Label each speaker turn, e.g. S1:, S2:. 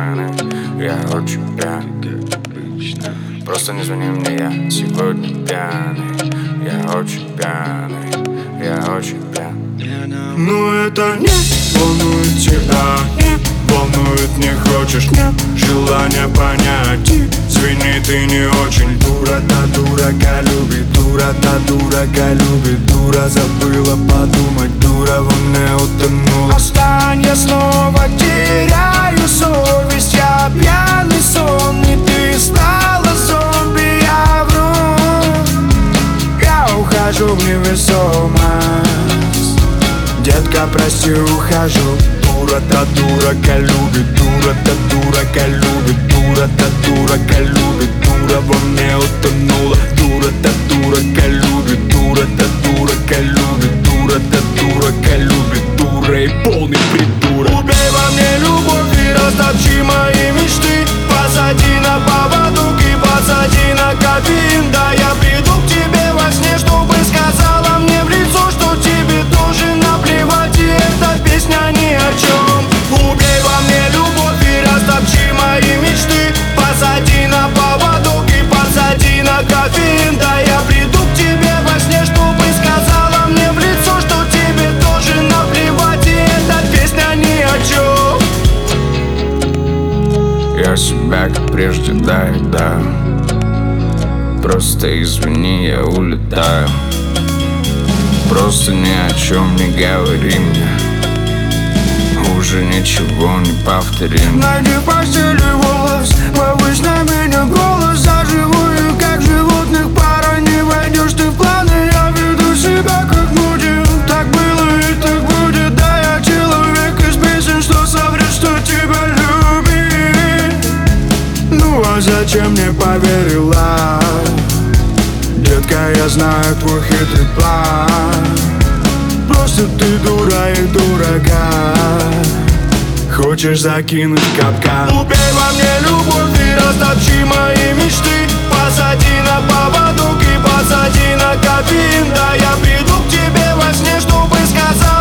S1: пьяный, я очень пьяный. Просто не звони мне, я сегодня пьяный. Я очень пьяный, я очень пьяный.
S2: Но это не волнует тебя, не волнует, не хочешь, нет желания понять. Извини, ты не очень дура, та дурака любит, дура, та дурака любит, дура забыла подумать, дура во мне утонула. Остань, я снова теряю совесть, я пьяный сон, и ты стала зомби, я вру. Я ухожу в невесомость, детка, прости, ухожу. Дура, та дурака любит, дура, та дурака любит, дура, та дурака любит, дура во мне утонула. Дура, та дурака любит, дура, та дурака любит, дура, та дурака любит, дура и полный придурок. Убей во мне любовь и растопчи мои мечты, посади на поводок и посади на кофеин. Да я приду к тебе во сне, чтобы сказала мне в лицо, что тебе тоже наплевать, и эта песня ни о чем. Убей во мне любовь и растопчи мои мечты, посади на поводок и посади на кофеин. Да я приду к тебе во сне, чтобы сказала мне в лицо, что тебе тоже наплевать, и эта песня ни о чем.
S1: Я себя как прежде, да. Просто извини, я улетаю. Просто ни о чем не говори мне, уже ничего не повторим.
S2: Найди в постели волос, повысь на меня голос. За живую, как животных пара, не войдешь ты в планы. Я веду себя как мудил, так было и так будет. Да, я человек из песен, что соврет, что тебя любит. Ну а зачем мне поверила? Детка, я знаю твой хитрый план. Просто ты дура и дурaka, хочешь закинуть в капкан. Убей во мне любовь и растопчи мои мечты, посади на поводок и посади на кофеин. Да я приду к тебе во сне, чтобы сказать